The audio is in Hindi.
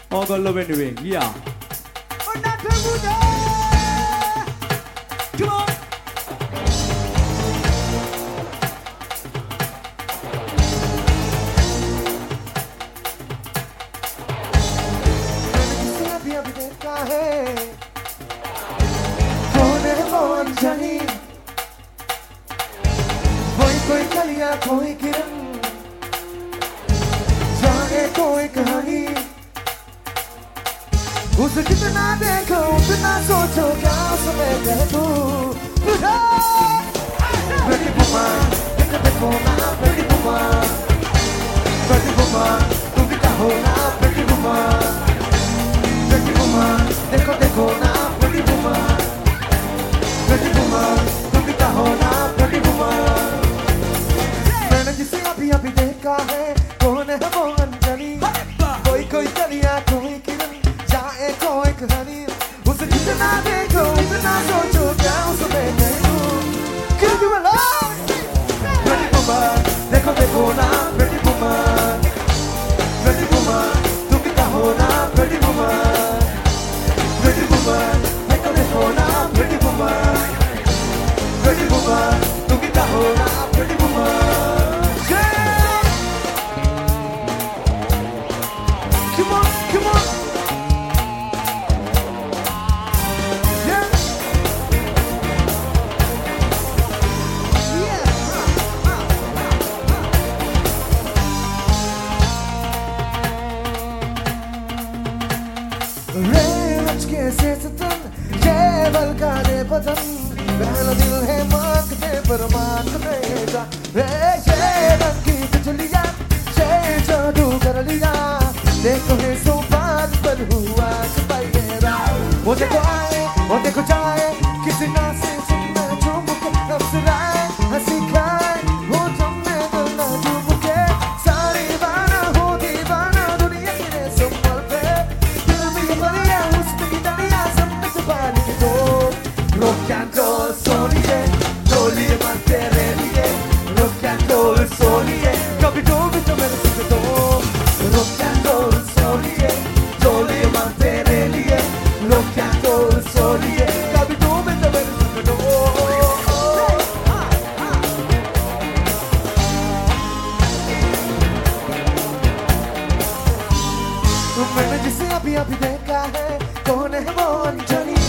All got love anyway. Yeah. Come on. कोई कलियां कोई किरण जाने कोई कहानी उसे कितना देखो उतना सोचो क्या समय कह तू Pretty woman देखो ना Pretty woman Pretty woman तू भी कहो ना Pretty woman Pretty woman देखो ना Pretty woman Pretty woman तू भी कहो ना Pretty woman जिसे अभी देखा है कौन है वो अंजलि कोई कलियां कोई किरण जाए कोई कहानी उसे जितना देखो उतना सोचो क्या उसमें कहूं Give you a love Pretty woman देखो ना Pretty woman Pretty woman तुम भी कहो ना Pretty woman Pretty woman देखो ना Pretty woman Pretty woman तुम भी कहो ना Pretty woman Come on. Yeah. रेलच के से सतन केवल गाने बदन पहला दिल है मांगते पर मांगते जा ये रंगी बिजलियां ये जादू कर लिया देखो है सो बात पर हुआ छुपाएगा वो देखो जाए किसी ना से सुनना झूम के अफसराए हंसी खाए वो तुमने दिलना झूम के सारी बाना हो दीवाना दुनिया के संभल पे दिल में बढ़िया उसमें दरिया सब में छुपाने दो rock and roll सोनिए डोली मन तेरे लिए rock and roll सोनिए कभी तो भी तो मेरे सुन दो rock and roll सोनिए डोली मन तेरे लिए rock and roll सोनिए कभी तो भी तो मेरे सुन दो मैंने जिसे अभी देखा है कौन है वो अंजलि